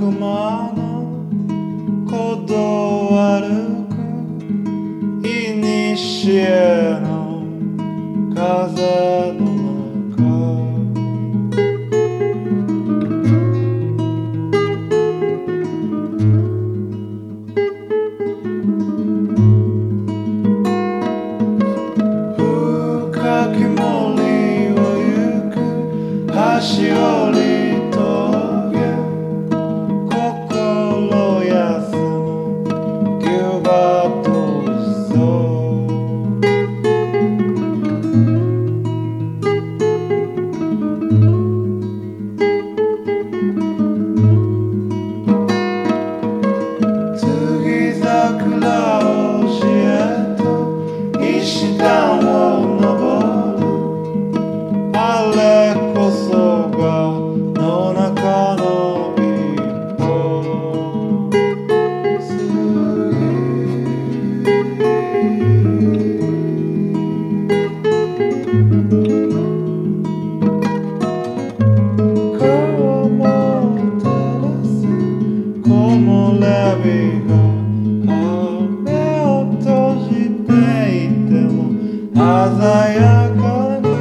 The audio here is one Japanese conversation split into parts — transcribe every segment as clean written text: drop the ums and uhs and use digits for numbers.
間の鼓動歩くいにしえの風のしおり峠心休む牛馬としそう次桜をしえと石段を登るあれこその中の一歩過ぎ川も照らす木漏れ日が目を閉じていても鮮やかに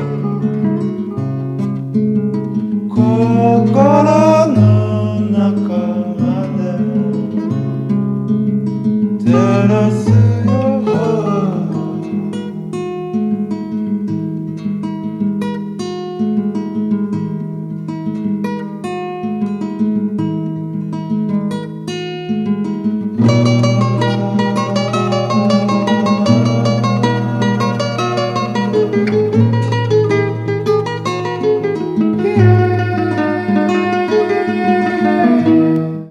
心の中まで照らす